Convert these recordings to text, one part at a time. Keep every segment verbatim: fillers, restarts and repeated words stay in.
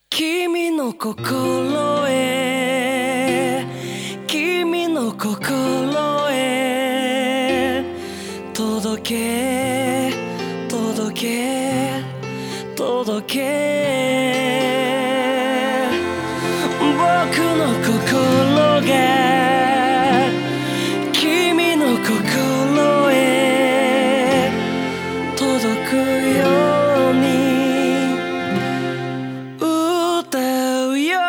君の心へ君の心へ届け届け届け僕の心が君の心へ届くように歌うよ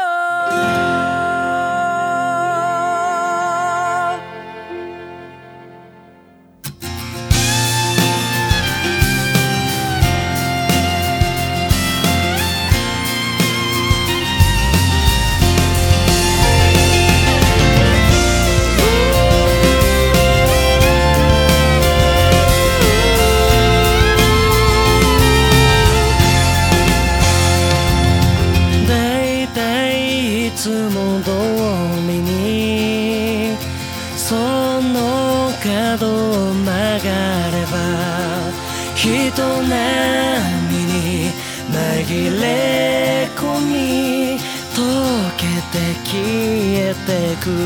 いつも通りにその角を曲がれば人波に紛れ込み溶けて消えてく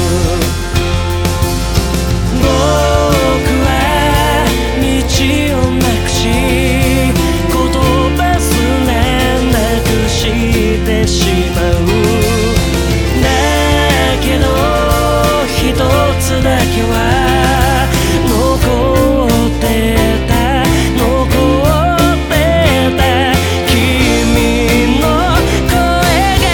僕は道をなくし言葉すらなくしてしまうだけは残ってた残ってた君の声が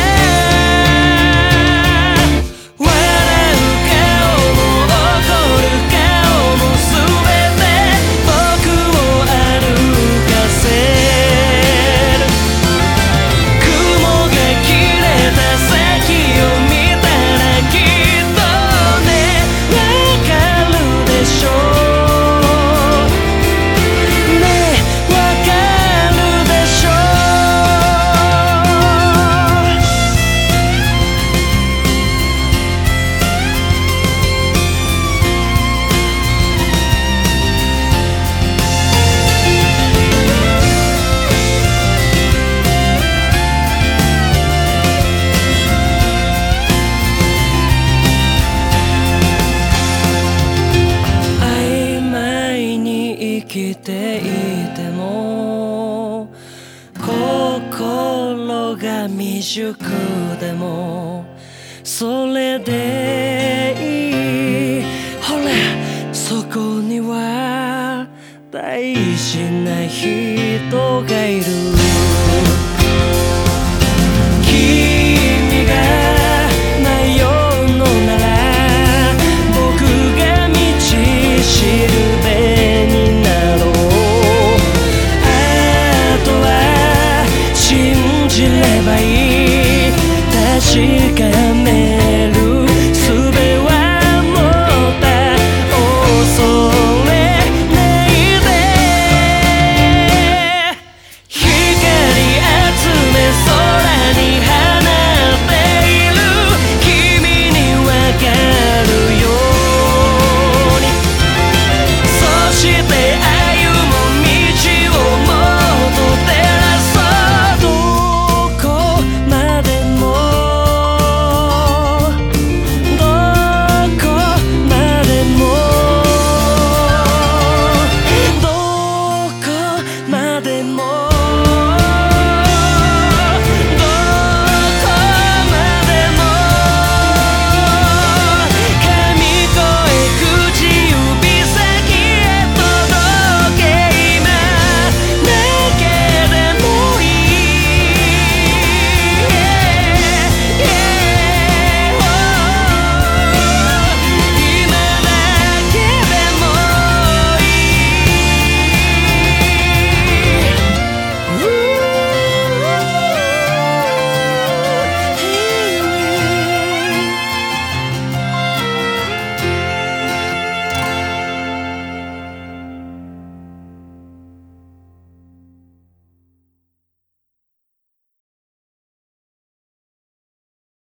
笑う顔も怒る顔も全て僕を歩かせる雲が切れた先を見たらきっと生きていても心が未熟でもそれでいいほらそこには大事な人がいる君が迷うのなら僕が道しるべに信じればいい確か